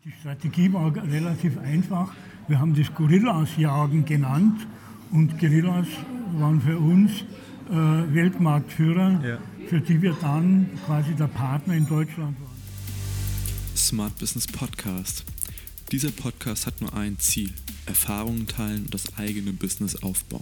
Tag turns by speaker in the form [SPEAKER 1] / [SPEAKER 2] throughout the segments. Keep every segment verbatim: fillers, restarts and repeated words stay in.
[SPEAKER 1] Die Strategie war relativ einfach. Wir haben das Gorillas-Jagen genannt und Gorillas waren für uns äh, Weltmarktführer, ja. für die wir dann quasi der Partner in Deutschland waren.
[SPEAKER 2] Smart Business Podcast. Dieser Podcast hat nur ein Ziel: Erfahrungen teilen und das eigene Business aufbauen.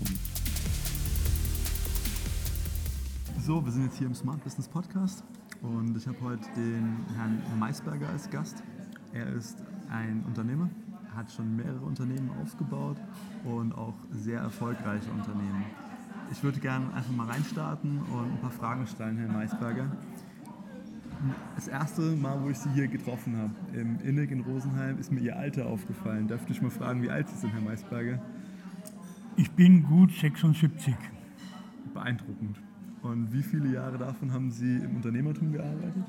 [SPEAKER 3] So, wir sind jetzt hier im Smart Business Podcast und ich habe heute den Herrn Maisberger als Gast. Er ist ein Unternehmer, hat schon mehrere Unternehmen aufgebaut und auch sehr erfolgreiche Unternehmen. Ich würde gerne einfach mal reinstarten und ein paar Fragen stellen, Herr Maisberger. Das erste Mal, wo ich Sie hier getroffen habe, im Innig in Rosenheim, ist mir Ihr Alter aufgefallen. Darf ich mal fragen, wie alt Sie sind, Herr Maisberger?
[SPEAKER 1] Ich bin gut sechsundsiebzig.
[SPEAKER 3] Beeindruckend. Und wie viele Jahre davon haben Sie im Unternehmertum gearbeitet?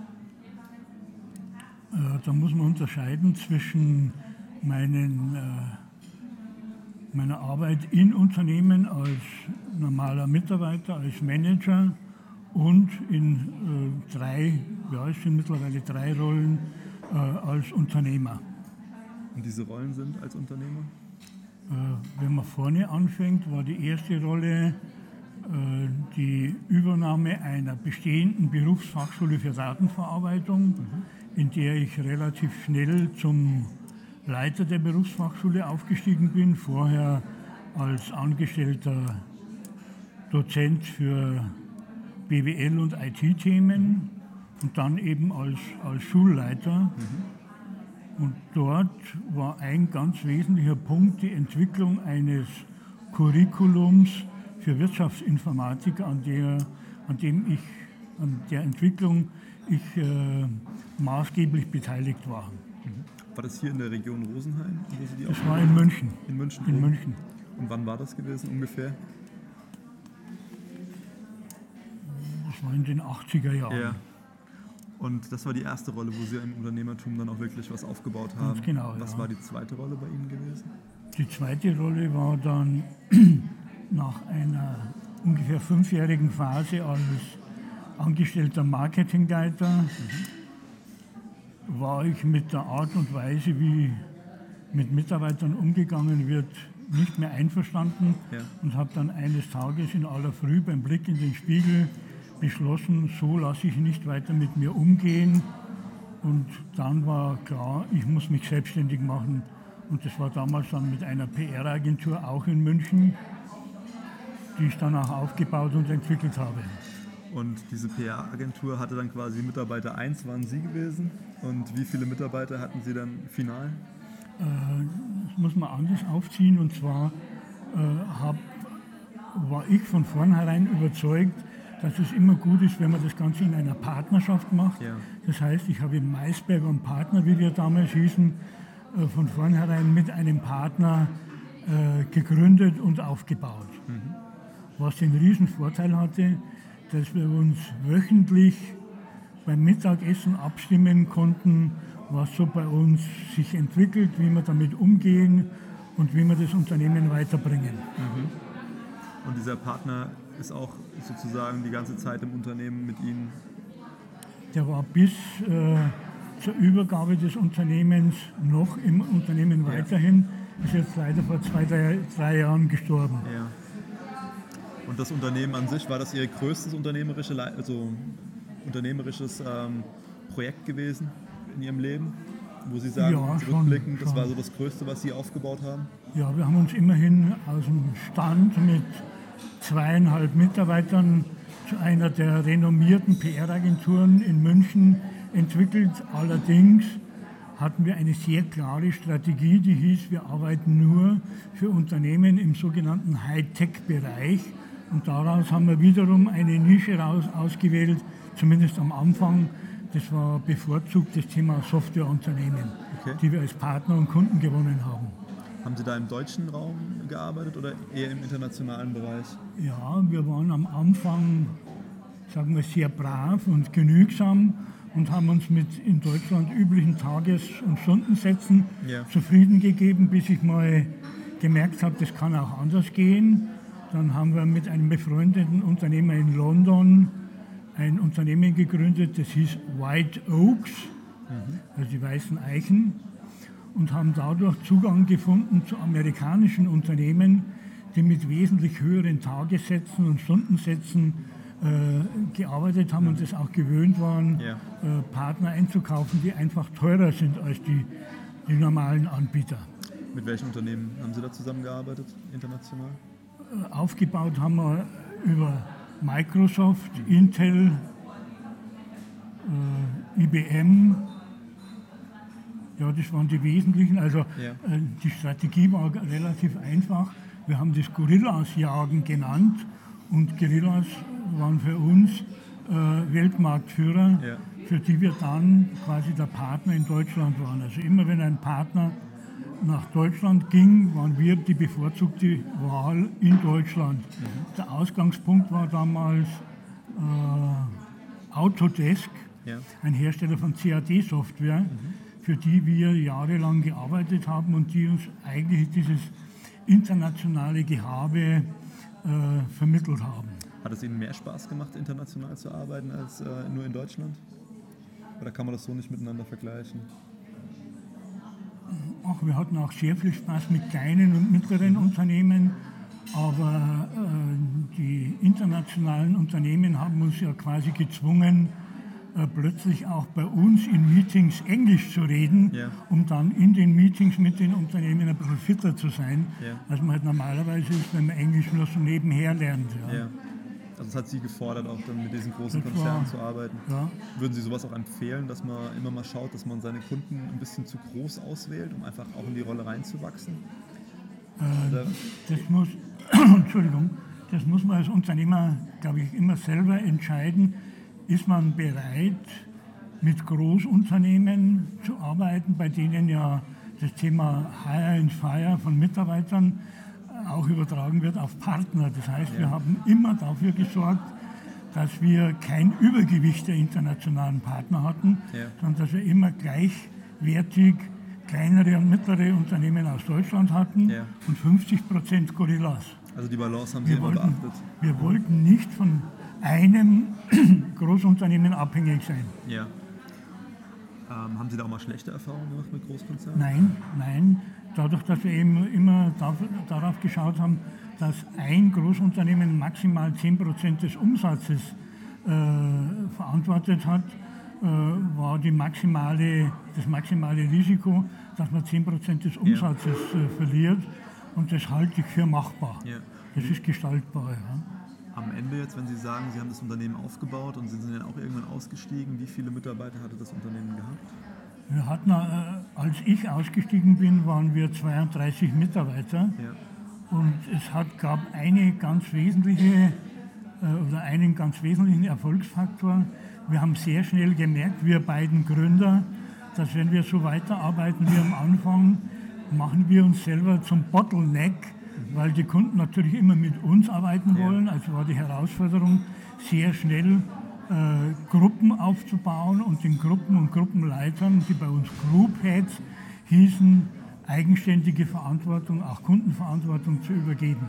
[SPEAKER 1] Äh, da muss man unterscheiden zwischen meinen, äh, meiner Arbeit in Unternehmen als normaler Mitarbeiter, als Manager und in äh, drei, ja, es sind mittlerweile drei Rollen äh, als Unternehmer.
[SPEAKER 3] Und diese Rollen sind als Unternehmer?
[SPEAKER 1] Äh, wenn man vorne anfängt, war die erste Rolle äh, die Übernahme einer bestehenden Berufsfachschule für Datenverarbeitung, mhm. in der ich relativ schnell zum Leiter der Berufsfachschule aufgestiegen bin, vorher als angestellter Dozent für B W L und I T-Themen und dann eben als, als Schulleiter. Mhm. Und dort war ein ganz wesentlicher Punkt die Entwicklung eines Curriculums für Wirtschaftsinformatik, an der, an dem ich, an der Entwicklung ich äh, maßgeblich beteiligt war.
[SPEAKER 3] Mhm. War das hier in der Region Rosenheim? Wo Sie die
[SPEAKER 1] das war in München.
[SPEAKER 3] In München?
[SPEAKER 1] In München.
[SPEAKER 3] Und wann war das gewesen ungefähr?
[SPEAKER 1] Das war in den achtziger Jahren.
[SPEAKER 3] Ja. Und das war die erste Rolle, wo Sie im Unternehmertum dann auch wirklich was aufgebaut haben.
[SPEAKER 1] Ganz genau,
[SPEAKER 3] Was
[SPEAKER 1] ja.
[SPEAKER 3] war die zweite Rolle bei Ihnen gewesen? Die
[SPEAKER 1] zweite Rolle war dann nach einer ungefähr fünfjährigen Phase als angestellter Marketingleiter, mhm. war ich mit der Art und Weise, wie mit Mitarbeitern umgegangen wird, nicht mehr einverstanden, ja. und habe dann eines Tages in aller Früh beim Blick in den Spiegel beschlossen, so lasse ich nicht weiter mit mir umgehen. Und dann war klar, ich muss mich selbstständig machen. Und das war damals dann mit einer P R-Agentur auch in München, die ich dann auch aufgebaut und entwickelt habe.
[SPEAKER 3] Und diese P R-Agentur hatte dann quasi Mitarbeiter eins, waren Sie gewesen. Und wie viele Mitarbeiter hatten Sie dann final?
[SPEAKER 1] Äh, das muss man anders aufziehen. Und zwar äh, hab, war ich von vornherein überzeugt, dass es immer gut ist, wenn man das Ganze in einer Partnerschaft macht. Ja. Das heißt, ich habe Maisberger und Partner, wie wir damals hießen, äh, von vornherein mit einem Partner äh, gegründet und aufgebaut. Mhm. Was den riesen Vorteil hatte, dass wir uns wöchentlich beim Mittagessen abstimmen konnten, was so bei uns sich entwickelt, wie wir damit umgehen und wie wir das Unternehmen weiterbringen.
[SPEAKER 3] Mhm. Und dieser Partner ist auch sozusagen die ganze Zeit im Unternehmen mit Ihnen?
[SPEAKER 1] Der war bis äh, zur Übergabe des Unternehmens noch im Unternehmen ja. weiterhin, ist jetzt leider vor zwei, drei, drei Jahren gestorben.
[SPEAKER 3] Ja. Und das Unternehmen an sich, war das Ihr größtes unternehmerische, also unternehmerisches ähm, Projekt gewesen in Ihrem Leben? Wo Sie sagen,
[SPEAKER 1] ja,
[SPEAKER 3] zurückblicken,
[SPEAKER 1] schon,
[SPEAKER 3] das
[SPEAKER 1] schon.
[SPEAKER 3] war so das Größte, was Sie aufgebaut haben?
[SPEAKER 1] Ja, wir haben uns immerhin aus dem Stand mit zweieinhalb Mitarbeitern zu einer der renommierten P R-Agenturen in München entwickelt. Allerdings hatten wir eine sehr klare Strategie, die hieß, wir arbeiten nur für Unternehmen im sogenannten Hightech-Bereich. Und daraus haben wir wiederum eine Nische raus, ausgewählt, zumindest am Anfang. Das war bevorzugt das Thema Softwareunternehmen, okay. die wir als Partner und Kunden gewonnen haben.
[SPEAKER 3] Haben Sie da im deutschen Raum gearbeitet oder eher im internationalen Bereich?
[SPEAKER 1] Ja, wir waren am Anfang, sagen wir, sehr brav und genügsam und haben uns mit in Deutschland üblichen Tages- und Stundensätzen ja. zufrieden gegeben, bis ich mal gemerkt habe, das kann auch anders gehen. Dann haben wir mit einem befreundeten Unternehmer in London ein Unternehmen gegründet, das hieß White Oaks, mhm. also die weißen Eichen. und haben dadurch Zugang gefunden zu amerikanischen Unternehmen, die mit wesentlich höheren Tagessätzen und Stundensätzen äh, gearbeitet haben und es auch gewöhnt waren,
[SPEAKER 3] Ja.
[SPEAKER 1] äh, Partner einzukaufen, die einfach teurer sind als die, die normalen Anbieter.
[SPEAKER 3] Mit welchen Unternehmen haben Sie da zusammengearbeitet, international?
[SPEAKER 1] Äh, aufgebaut haben wir über Microsoft, Intel, äh, I B M. Ja, das waren die wesentlichen. Also
[SPEAKER 3] Ja.
[SPEAKER 1] äh, die Strategie war relativ einfach. Wir haben das Gorillas-Jagen genannt und Gorillas waren für uns äh, Weltmarktführer,
[SPEAKER 3] Ja.
[SPEAKER 1] für die wir dann quasi der Partner in Deutschland waren. Also immer wenn ein Partner nach Deutschland ging, waren wir die bevorzugte Wahl in Deutschland.
[SPEAKER 3] Mhm.
[SPEAKER 1] Der Ausgangspunkt war damals äh, Autodesk,
[SPEAKER 3] Ja.
[SPEAKER 1] ein Hersteller von C A D-Software, für die wir jahrelang gearbeitet haben und die uns eigentlich dieses internationale Gehabe äh, vermittelt haben.
[SPEAKER 3] Hat es Ihnen mehr Spaß gemacht, international zu arbeiten, als äh, nur in Deutschland? Oder kann man das so nicht miteinander vergleichen?
[SPEAKER 1] Ach, wir hatten auch sehr viel Spaß mit kleinen und mittleren Unternehmen, aber äh, die internationalen Unternehmen haben uns ja quasi gezwungen, äh, plötzlich auch bei uns in Meetings Englisch zu reden,
[SPEAKER 3] Ja.
[SPEAKER 1] um dann in den Meetings mit den Unternehmen ein bisschen fitter zu sein,
[SPEAKER 3] Ja.
[SPEAKER 1] als man halt normalerweise ist, wenn man Englisch nur so nebenher lernt. Ja.
[SPEAKER 3] Ja. Also es hat Sie gefordert, auch dann mit diesen großen
[SPEAKER 1] Das
[SPEAKER 3] Konzernen
[SPEAKER 1] war-
[SPEAKER 3] zu arbeiten.
[SPEAKER 1] Ja.
[SPEAKER 3] Würden Sie sowas auch empfehlen, dass man immer mal schaut, dass man seine Kunden ein bisschen zu groß auswählt, um einfach auch in die Rolle reinzuwachsen? Oder,
[SPEAKER 1] Das muss, Entschuldigung, das muss man als Unternehmer, glaube ich, immer selber entscheiden. Ist man bereit, mit Großunternehmen zu arbeiten, bei denen ja das Thema Hire and Fire von Mitarbeitern auch übertragen wird auf Partner. Das heißt, wir haben immer dafür gesorgt, dass wir kein Übergewicht der internationalen Partner hatten,
[SPEAKER 3] Ja.
[SPEAKER 1] sondern dass wir immer gleichwertig kleinere und mittlere Unternehmen aus Deutschland hatten
[SPEAKER 3] Ja.
[SPEAKER 1] und fünfzig Prozent Gorillas.
[SPEAKER 3] also die Balance haben Sie
[SPEAKER 1] Wir
[SPEAKER 3] immer
[SPEAKER 1] wollten,
[SPEAKER 3] beachtet.
[SPEAKER 1] wir wollten nicht von einem Großunternehmen abhängig sein.
[SPEAKER 3] Ja. Ähm, haben Sie da auch mal schlechte Erfahrungen gemacht mit Großkonzernen?
[SPEAKER 1] Nein, nein. Dadurch, dass wir eben immer dafür, darauf geschaut haben, dass ein Großunternehmen maximal zehn Prozent des Umsatzes äh, verantwortet hat, äh, war die maximale, das maximale Risiko, dass man zehn Prozent des Umsatzes äh, verliert. Und das halte ich für machbar.
[SPEAKER 3] Ja.
[SPEAKER 1] Das ist gestaltbar. Ja.
[SPEAKER 3] Am Ende jetzt, wenn Sie sagen, Sie haben das Unternehmen aufgebaut und Sie sind dann auch irgendwann ausgestiegen, wie viele Mitarbeiter hatte das Unternehmen gehabt?
[SPEAKER 1] Wir hatten, äh, als ich ausgestiegen bin, waren wir zweiunddreißig Mitarbeiter.
[SPEAKER 3] Ja.
[SPEAKER 1] Und es hat, gab eine ganz wesentliche, äh, oder einen ganz wesentlichen Erfolgsfaktor. Wir haben sehr schnell gemerkt, wir beiden Gründer, dass wenn wir so weiterarbeiten wie am Anfang, machen wir uns selber zum Bottleneck, weil die Kunden natürlich immer mit uns arbeiten
[SPEAKER 3] Ja.
[SPEAKER 1] wollen. Also war die Herausforderung, sehr schnell äh, Gruppen aufzubauen und den Gruppen und Gruppenleitern, die bei uns Group Heads hießen, eigenständige Verantwortung, auch Kundenverantwortung zu übergeben.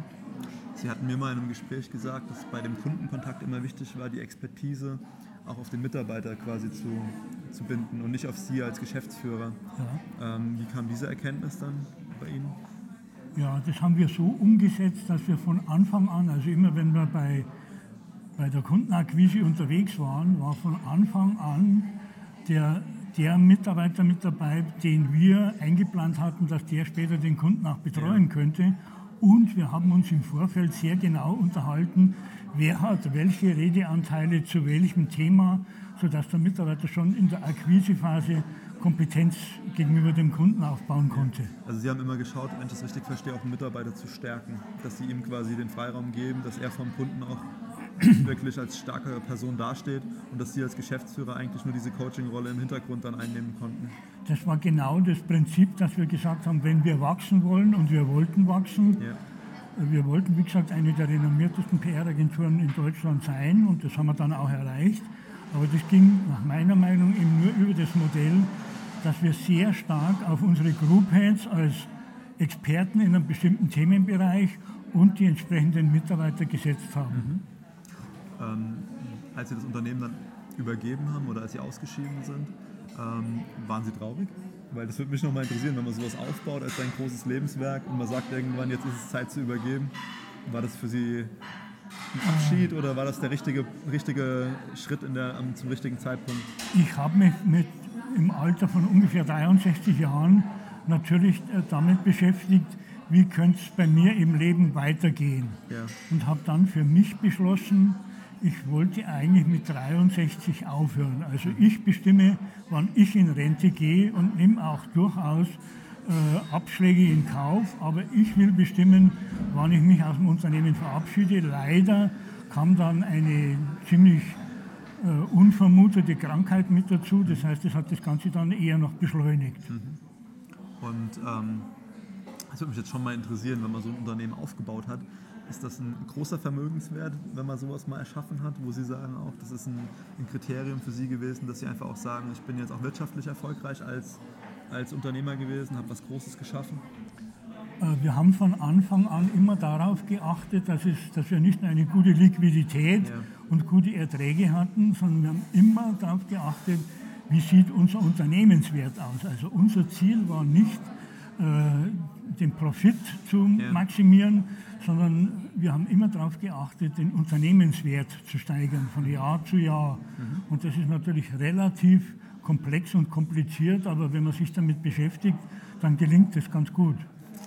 [SPEAKER 3] Sie hatten mir mal in einem Gespräch gesagt, dass bei dem Kundenkontakt immer wichtig war, die Expertise auch auf den Mitarbeiter quasi zu, zu binden und nicht auf Sie als Geschäftsführer.
[SPEAKER 1] Ja.
[SPEAKER 3] Ähm, wie kam diese Erkenntnis dann bei Ihnen?
[SPEAKER 1] Ja, das haben wir so umgesetzt, dass wir von Anfang an, also immer wenn wir bei, bei der Kundenakquise unterwegs waren, war von Anfang an der, der Mitarbeiter mit dabei, den wir eingeplant hatten, dass der später den Kunden auch betreuen
[SPEAKER 3] Ja.
[SPEAKER 1] könnte. Und wir haben uns im Vorfeld sehr genau unterhalten, wer hat welche Redeanteile zu welchem Thema, sodass der Mitarbeiter schon in der Akquisephase Kompetenz gegenüber dem Kunden aufbauen konnte.
[SPEAKER 3] Also Sie haben immer geschaut, wenn ich das richtig verstehe, auch den Mitarbeiter zu stärken, dass Sie ihm quasi den Freiraum geben, dass er vom Kunden auch wirklich als starke Person dasteht und dass Sie als Geschäftsführer eigentlich nur diese Coaching-Rolle im Hintergrund dann einnehmen konnten.
[SPEAKER 1] Das war genau das Prinzip, dass wir gesagt haben, wenn wir wachsen wollen, und wir wollten wachsen,
[SPEAKER 3] Ja.
[SPEAKER 1] wir wollten, wie gesagt, eine der renommiertesten P R-Agenturen in Deutschland sein, und das haben wir dann auch erreicht. Aber das ging nach meiner Meinung eben nur über das Modell, dass wir sehr stark auf unsere Group Heads als Experten in einem bestimmten Themenbereich und die entsprechenden Mitarbeiter gesetzt haben.
[SPEAKER 3] Ähm, als Sie das Unternehmen dann übergeben haben oder als Sie ausgeschieden sind, ähm, waren Sie traurig? Weil das würde mich nochmal interessieren, wenn man sowas aufbaut als ein großes Lebenswerk und man sagt irgendwann, jetzt ist es Zeit zu übergeben. War das für Sie ein Abschied oder war das der richtige, richtige Schritt in der, zum richtigen Zeitpunkt?
[SPEAKER 1] Ich habe mich mit, im Alter von ungefähr dreiundsechzig Jahren natürlich damit beschäftigt, wie könnte es bei mir im Leben weitergehen.
[SPEAKER 3] Ja. Und
[SPEAKER 1] habe dann für mich beschlossen, ich wollte eigentlich mit dreiundsechzig aufhören. Also ich bestimme, wann ich in Rente gehe und nehme auch durchaus äh, Abschläge in Kauf. Aber ich will bestimmen, wann ich mich aus dem Unternehmen verabschiede. Leider kam dann eine ziemlich äh, unvermutete Krankheit mit dazu. Das heißt, das hat das Ganze dann eher noch beschleunigt.
[SPEAKER 3] Mhm. Und ähm, das würde mich jetzt schon mal interessieren, wenn man so ein Unternehmen aufgebaut hat. Ist das ein großer Vermögenswert, wenn man sowas mal erschaffen hat, wo Sie sagen auch, das ist ein, ein Kriterium für Sie gewesen, dass Sie einfach auch sagen, ich bin jetzt auch wirtschaftlich erfolgreich als, als Unternehmer gewesen, habe was Großes geschaffen?
[SPEAKER 1] Wir haben von Anfang an immer darauf geachtet, dass, es, dass wir nicht nur eine gute Liquidität ja. und gute Erträge hatten, sondern wir haben immer darauf geachtet, wie sieht unser Unternehmenswert aus. Also unser Ziel war nicht, äh, den Profit zu ja. maximieren, sondern wir haben immer darauf geachtet, den Unternehmenswert zu steigern von Jahr zu Jahr. Mhm. Und das ist natürlich relativ komplex und kompliziert, aber wenn man sich damit beschäftigt, dann gelingt das ganz gut.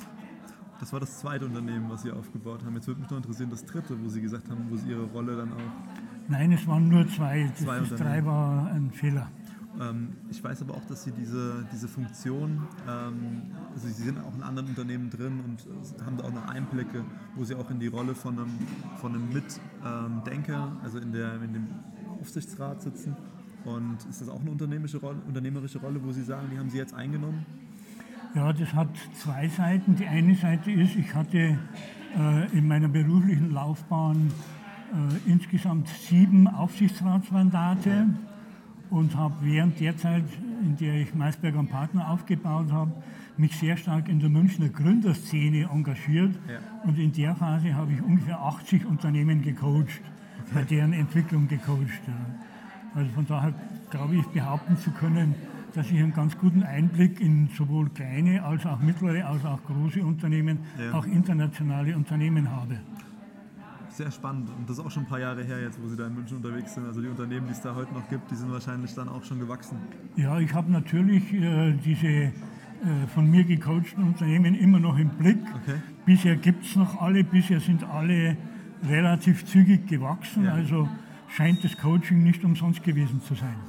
[SPEAKER 3] Das war das zweite Unternehmen, was Sie aufgebaut haben. Jetzt würde mich noch interessieren, das dritte, wo Sie gesagt haben, wo Sie Ihre Rolle dann auch...
[SPEAKER 1] Nein, es waren nur zwei.
[SPEAKER 3] zwei
[SPEAKER 1] das drei war ein Fehler.
[SPEAKER 3] Ähm, ich weiß aber auch, dass Sie diese, diese Funktion, ähm, also Sie sind auch in anderen Unternehmen drin und haben da auch noch Einblicke, wo Sie auch in die Rolle von einem, von einem Mitdenker, also in, der, in dem Aufsichtsrat sitzen. Und ist das auch eine unternehmerische Rolle, unternehmerische Rolle, wo Sie sagen, die haben Sie jetzt eingenommen?
[SPEAKER 1] Ja, das hat zwei Seiten. Die eine Seite ist, ich hatte äh, in meiner beruflichen Laufbahn äh, insgesamt sieben Aufsichtsratsmandate und habe während der Zeit, in der ich Maisberger und Partner aufgebaut habe, mich sehr stark in der Münchner Gründerszene engagiert. Ja. Und in der Phase habe ich ungefähr achtzig Unternehmen gecoacht, okay. bei deren Entwicklung gecoacht. Ja. Also von daher glaube ich, behaupten zu können, dass ich einen ganz guten Einblick in sowohl kleine als auch mittlere, als auch große Unternehmen, ja. auch internationale Unternehmen habe.
[SPEAKER 3] Sehr spannend. Und das ist auch schon ein paar Jahre her jetzt, wo Sie da in München unterwegs sind. Also die Unternehmen, die es da heute noch gibt, die sind wahrscheinlich dann auch schon gewachsen.
[SPEAKER 1] Ja, ich habe natürlich äh, diese äh, von mir gecoachten Unternehmen immer noch im Blick. Okay. Bisher gibt es noch alle, bisher sind alle relativ zügig gewachsen. Ja. Also scheint das Coaching nicht umsonst gewesen zu sein.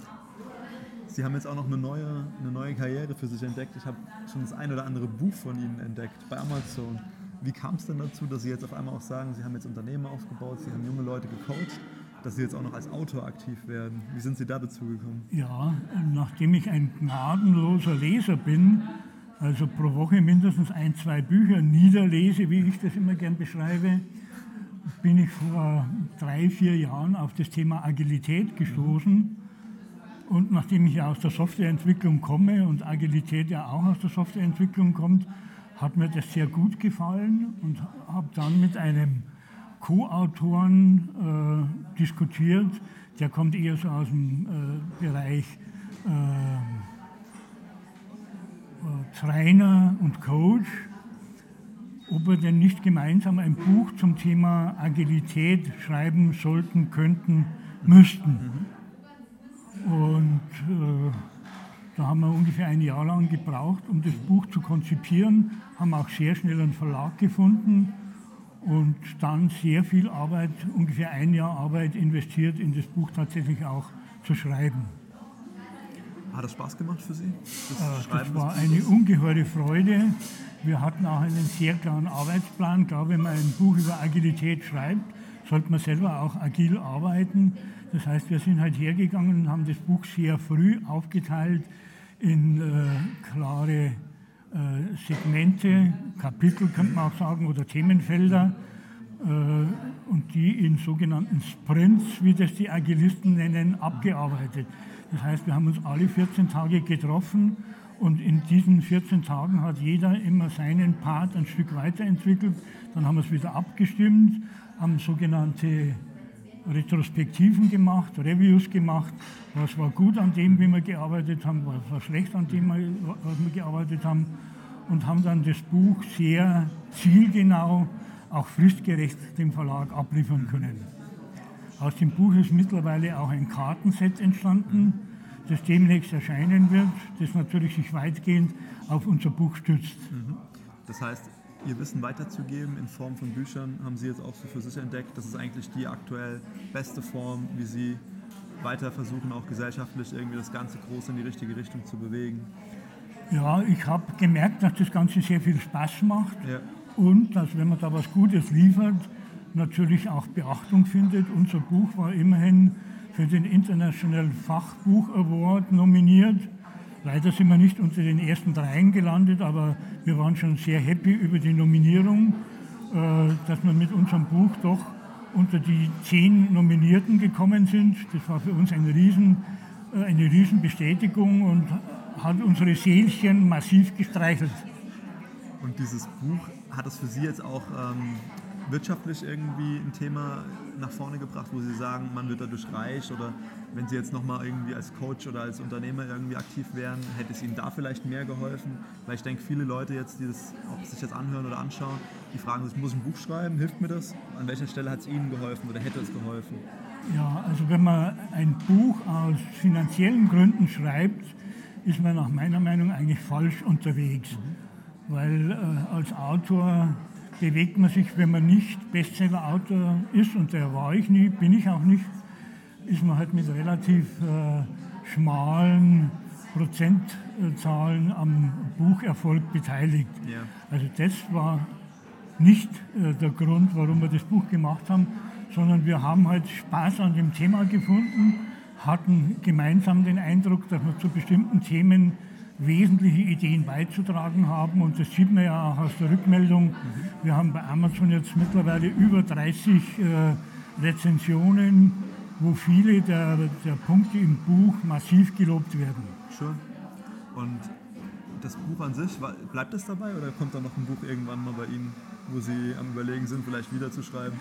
[SPEAKER 3] Sie haben jetzt auch noch eine neue, eine neue Karriere für sich entdeckt. Ich habe schon das ein oder andere Buch von Ihnen entdeckt bei Amazon. Wie kam es denn dazu, dass Sie jetzt auf einmal auch sagen, Sie haben jetzt Unternehmen aufgebaut, Sie haben junge Leute gecoacht, dass Sie jetzt auch noch als Autor aktiv werden? Wie sind Sie da dazu gekommen?
[SPEAKER 1] Ja, nachdem ich ein gnadenloser Leser bin, also pro Woche mindestens ein, zwei Bücher niederlese, wie ich das immer gern beschreibe, bin ich vor drei, vier Jahren auf das Thema Agilität gestoßen. Und nachdem ich ja aus der Softwareentwicklung komme und Agilität ja auch aus der Softwareentwicklung kommt, hat mir das sehr gut gefallen und habe dann mit einem Co-Autoren äh, diskutiert, der kommt eher so aus dem äh, Bereich äh, äh, Trainer und Coach, ob wir denn nicht gemeinsam ein Buch zum Thema Agilität schreiben sollten, könnten, müssten. Mhm. Und äh, da haben wir ungefähr ein Jahr lang gebraucht, um das Buch zu konzipieren, haben auch sehr schnell einen Verlag gefunden und dann sehr viel Arbeit, ungefähr ein Jahr Arbeit investiert, in das Buch tatsächlich auch zu schreiben.
[SPEAKER 3] Hat das Spaß gemacht für Sie?
[SPEAKER 1] Das, äh, das war eine ungeheure Freude. Wir hatten auch einen sehr klaren Arbeitsplan. Klar, wenn man ein Buch über Agilität schreibt, sollte man selber auch agil arbeiten. Das heißt, wir sind halt hergegangen und haben das Buch sehr früh aufgeteilt in äh, klare äh, Segmente, Kapitel könnte man auch sagen, oder Themenfelder äh, und die in sogenannten Sprints, wie das die Agilisten nennen, abgearbeitet. Das heißt, wir haben uns alle vierzehn Tage getroffen und in diesen vierzehn Tagen hat jeder immer seinen Part ein Stück weiterentwickelt. Dann haben wir es wieder abgestimmt, haben sogenannte Retrospektiven gemacht, Reviews gemacht, was war gut an dem, wie wir gearbeitet haben, was war schlecht an dem, was wir gearbeitet haben, und haben dann das Buch sehr zielgenau, auch fristgerecht dem Verlag abliefern können. Aus dem Buch ist mittlerweile auch ein Kartenset entstanden, das demnächst erscheinen wird, das natürlich sich weitgehend auf unser Buch stützt.
[SPEAKER 3] Das heißt, Ihr Wissen weiterzugeben in Form von Büchern, haben Sie jetzt auch so für sich entdeckt, das ist eigentlich die aktuell beste Form, wie Sie weiter versuchen, auch gesellschaftlich irgendwie das Ganze groß in die richtige Richtung zu bewegen.
[SPEAKER 1] Ja, ich habe gemerkt, dass das Ganze sehr viel Spaß macht,
[SPEAKER 3] ja.
[SPEAKER 1] und dass, wenn man da was Gutes liefert, natürlich auch Beachtung findet. Unser Buch war immerhin für den International Fachbuch Award nominiert. Leider sind wir nicht unter den ersten dreien gelandet, aber wir waren schon sehr happy über die Nominierung, äh, dass wir mit unserem Buch doch unter die zehn Nominierten gekommen sind. Das war für uns ein Riesen, äh, eine Riesenbestätigung und hat unsere Seelchen massiv gestreichelt.
[SPEAKER 3] Und dieses Buch, hat es für Sie jetzt auch ähm, wirtschaftlich irgendwie ein Thema nach vorne gebracht, wo Sie sagen, man wird dadurch reich, oder wenn Sie jetzt nochmal irgendwie als Coach oder als Unternehmer irgendwie aktiv wären, hätte es Ihnen da vielleicht mehr geholfen? Weil ich denke, viele Leute jetzt, die das, ob sich das anhören oder anschauen, die fragen sich, muss ich ein Buch schreiben, hilft mir das? An welcher Stelle hat es Ihnen geholfen oder hätte es geholfen?
[SPEAKER 1] Ja, also wenn man ein Buch aus finanziellen Gründen schreibt, ist man nach meiner Meinung eigentlich falsch unterwegs. Mhm. Weil äh, als Autor bewegt man sich, wenn man nicht Bestseller-Autor ist, und der war ich nie, bin ich auch nicht, ist man halt mit relativ äh, schmalen Prozentzahlen am Bucherfolg beteiligt.
[SPEAKER 3] Ja.
[SPEAKER 1] Also das war nicht äh, der Grund, warum wir das Buch gemacht haben, sondern wir haben halt Spaß an dem Thema gefunden, hatten gemeinsam den Eindruck, dass wir zu bestimmten Themen wesentliche Ideen beizutragen haben, und das sieht man ja auch aus der Rückmeldung. Mhm. Wir haben bei Amazon jetzt mittlerweile über dreißig äh, Rezensionen, wo viele der, der Punkte im Buch massiv gelobt werden.
[SPEAKER 3] Schön. Und das Buch an sich, bleibt das dabei oder kommt da noch ein Buch irgendwann mal bei Ihnen, wo Sie am Überlegen sind, vielleicht wieder zu schreiben?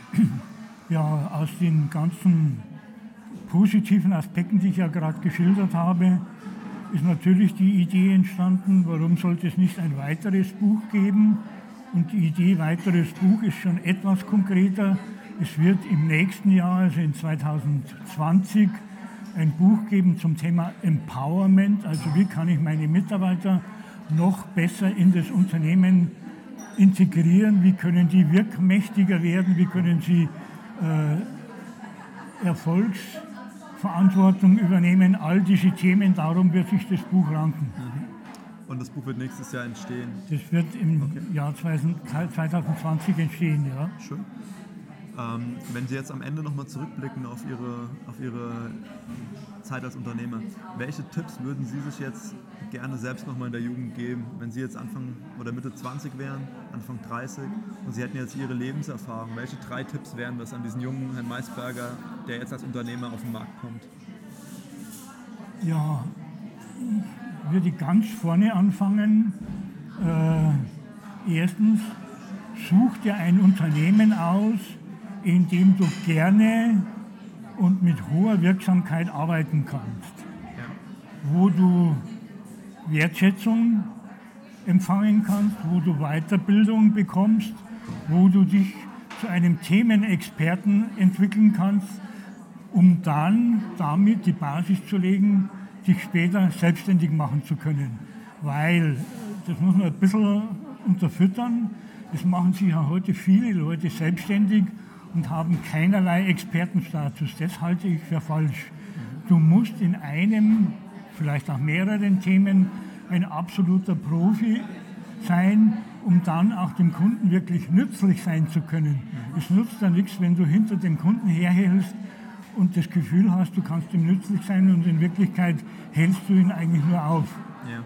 [SPEAKER 1] Ja, aus den ganzen positiven Aspekten, die ich ja gerade geschildert habe, ist natürlich die Idee entstanden, warum sollte es nicht ein weiteres Buch geben? Und die Idee weiteres Buch ist schon etwas konkreter. Es wird im nächsten Jahr, also in zwanzig zwanzig, ein Buch geben zum Thema Empowerment, also wie kann ich meine Mitarbeiter noch besser in das Unternehmen integrieren, wie können die wirkmächtiger werden, wie können sie äh, Erfolgsverantwortung übernehmen, all diese Themen, darum wird sich das Buch ranken.
[SPEAKER 3] Und das Buch wird nächstes Jahr entstehen?
[SPEAKER 1] Das wird im
[SPEAKER 3] okay.
[SPEAKER 1] Jahr zwanzig zwanzig entstehen, ja.
[SPEAKER 3] Schön. Ähm, wenn Sie jetzt am Ende nochmal zurückblicken auf Ihre, auf Ihre Zeit als Unternehmer, welche Tipps würden Sie sich jetzt gerne selbst nochmal in der Jugend geben, wenn Sie jetzt Anfang oder Mitte zwanzig wären, Anfang dreißig, und Sie hätten jetzt Ihre Lebenserfahrung? Welche drei Tipps wären das an diesen jungen Herrn Maisberger, der jetzt als Unternehmer auf den Markt kommt?
[SPEAKER 1] Ja, ich würde ganz vorne anfangen. Äh, erstens, such dir ein Unternehmen aus, in dem du gerne und mit hoher Wirksamkeit arbeiten kannst,
[SPEAKER 3] ja.
[SPEAKER 1] wo du Wertschätzung empfangen kannst, wo du Weiterbildung bekommst, wo du dich zu einem Themenexperten entwickeln kannst, um dann damit die Basis zu legen, dich später selbstständig machen zu können. Weil, das muss man ein bisschen unterfüttern, es machen sich ja heute viele Leute selbstständig und haben keinerlei Expertenstatus. Das halte ich für falsch. Du musst in einem, vielleicht auch mehreren Themen, ein absoluter Profi sein, um dann auch dem Kunden wirklich nützlich sein zu können. Es nutzt ja nichts, wenn du hinter dem Kunden herhältst und das Gefühl hast, du kannst ihm nützlich sein, und in Wirklichkeit hältst du ihn eigentlich nur auf.
[SPEAKER 3] Ja.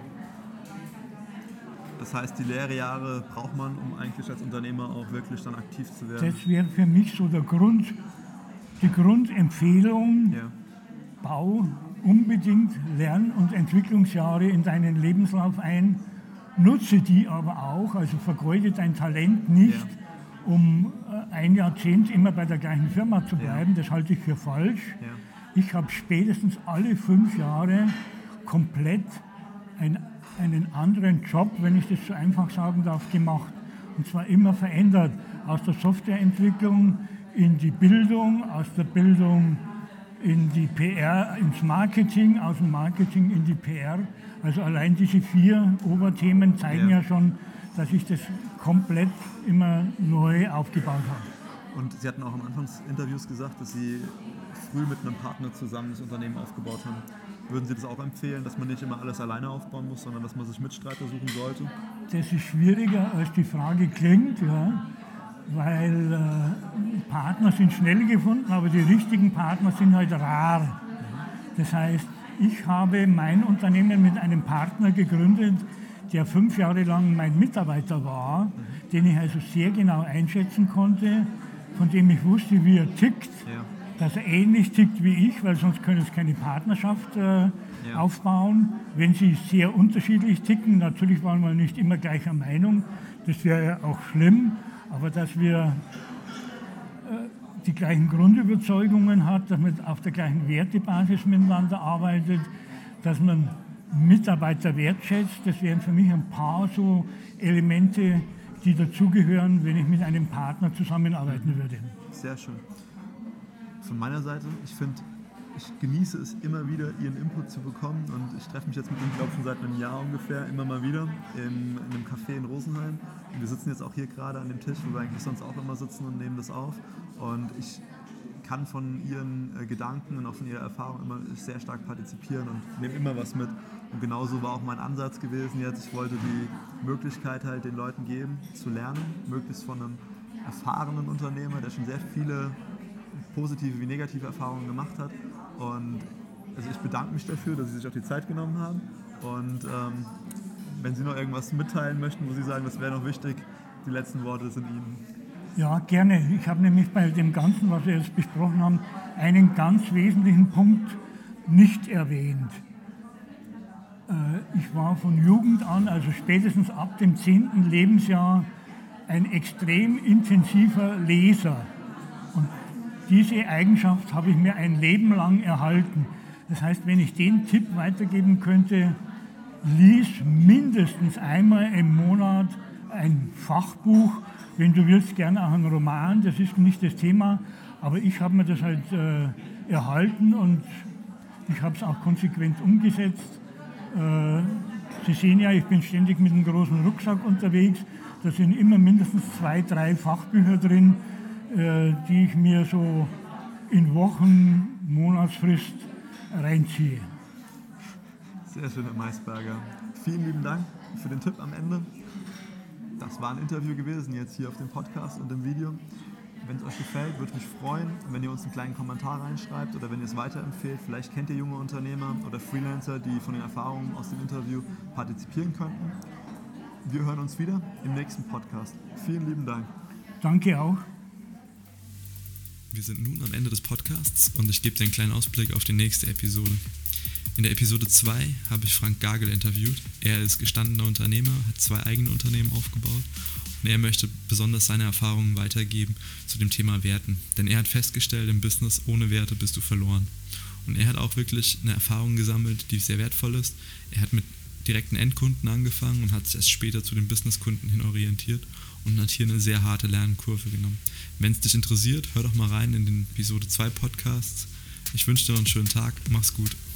[SPEAKER 3] Das heißt, die Lehrjahre braucht man, um eigentlich als Unternehmer auch wirklich dann aktiv zu werden?
[SPEAKER 1] Das wäre für mich so der Grund, die Grundempfehlung,
[SPEAKER 3] ja.
[SPEAKER 1] Bau unbedingt Lern- und Entwicklungsjahre in deinen Lebenslauf ein, nutze die aber auch, also vergeude dein Talent nicht,
[SPEAKER 3] ja.
[SPEAKER 1] um ein Jahrzehnt immer bei der gleichen Firma zu bleiben. Ja. Das halte ich für falsch. Ja. Ich habe spätestens alle fünf Jahre komplett ein, einen anderen Job, wenn ich das so einfach sagen darf, gemacht. Und zwar immer verändert. Aus der Softwareentwicklung in die Bildung, aus der Bildung in die P R, ins Marketing, aus dem Marketing in die P R. Also allein diese vier Oberthemen zeigen ja, ja schon, dass ich das komplett immer neu aufgebaut habe.
[SPEAKER 3] Und Sie hatten auch am Anfang des Interviews gesagt, dass Sie früh mit einem Partner zusammen das Unternehmen aufgebaut haben. Würden Sie das auch empfehlen, dass man nicht immer alles alleine aufbauen muss, sondern dass man sich Mitstreiter suchen sollte?
[SPEAKER 1] Das ist schwieriger, als die Frage klingt, ja, weil äh, Partner sind schnell gefunden, aber die richtigen Partner sind halt rar. Das heißt, ich habe mein Unternehmen mit einem Partner gegründet, der fünf Jahre lang mein Mitarbeiter war, mhm. den ich also sehr genau einschätzen konnte, von dem ich wusste, wie er tickt, ja. dass er ähnlich tickt wie ich, weil sonst können es keine Partnerschaft äh, ja. aufbauen. Wenn sie sehr unterschiedlich ticken, natürlich waren wir nicht immer gleicher Meinung, das wäre ja auch schlimm, aber dass wir äh, die gleichen Grundüberzeugungen hat, dass man auf der gleichen Wertebasis miteinander arbeitet, dass man Mitarbeiter wertschätzt. Das wären für mich ein paar so Elemente, die dazugehören, wenn ich mit einem Partner zusammenarbeiten würde.
[SPEAKER 3] Sehr schön. Von meiner Seite, ich finde, ich genieße es immer wieder, Ihren Input zu bekommen und ich treffe mich jetzt mit Ihnen, glaube ich, schon seit einem Jahr ungefähr immer mal wieder in, in einem Café in Rosenheim. Und wir sitzen jetzt auch hier gerade an dem Tisch, wo wir eigentlich sonst auch immer sitzen und nehmen das auf. Und ich kann von Ihren äh, Gedanken und auch von Ihrer Erfahrung immer sehr stark partizipieren und nehme immer was mit. Und genauso war auch mein Ansatz gewesen jetzt. Ich wollte die Möglichkeit halt den Leuten geben, zu lernen, möglichst von einem erfahrenen Unternehmer, der schon sehr viele positive wie negative Erfahrungen gemacht hat. Und also ich bedanke mich dafür, dass Sie sich auch die Zeit genommen haben. Und ähm, wenn Sie noch irgendwas mitteilen möchten, wo Sie sagen, das wäre noch wichtig, die letzten Worte sind Ihnen.
[SPEAKER 1] Ja, gerne. Ich habe nämlich bei dem Ganzen, was wir jetzt besprochen haben, einen ganz wesentlichen Punkt nicht erwähnt. Äh, ich war von Jugend an, also spätestens ab dem zehnten Lebensjahr, ein extrem intensiver Leser. Und diese Eigenschaft habe ich mir ein Leben lang erhalten. Das heißt, wenn ich den Tipp weitergeben könnte, lies mindestens einmal im Monat ein Fachbuch, wenn du willst, gerne auch einen Roman, das ist nicht das Thema, aber ich habe mir das halt äh, erhalten und ich habe es auch konsequent umgesetzt. Äh, Sie sehen ja, ich bin ständig mit einem großen Rucksack unterwegs, da sind immer mindestens zwei, drei Fachbücher drin, äh, die ich mir so in Wochen, Monatsfrist reinziehe.
[SPEAKER 3] Sehr schön, Herr Maisberger. Vielen lieben Dank für den Tipp am Ende. Das war ein Interview gewesen, jetzt hier auf dem Podcast und im Video. Wenn es euch gefällt, würde ich mich freuen, wenn ihr uns einen kleinen Kommentar reinschreibt oder wenn ihr es weiterempfehlt. Vielleicht kennt ihr junge Unternehmer oder Freelancer, die von den Erfahrungen aus dem Interview partizipieren könnten. Wir hören uns wieder im nächsten Podcast. Vielen lieben Dank.
[SPEAKER 1] Danke auch.
[SPEAKER 2] Wir sind nun am Ende des Podcasts und ich gebe dir einen kleinen Ausblick auf die nächste Episode. In der Episode zwei habe ich Frank Gagel interviewt. Er ist gestandener Unternehmer, hat zwei eigene Unternehmen aufgebaut und er möchte besonders seine Erfahrungen weitergeben zu dem Thema Werten. Denn er hat festgestellt, im Business ohne Werte bist du verloren. Und er hat auch wirklich eine Erfahrung gesammelt, die sehr wertvoll ist. Er hat mit direkten Endkunden angefangen und hat sich erst später zu den Businesskunden hin orientiert und hat hier eine sehr harte Lernkurve genommen. Wenn es dich interessiert, hör doch mal rein in den Episode zwei Podcasts. Ich wünsche dir noch einen schönen Tag. Mach's gut.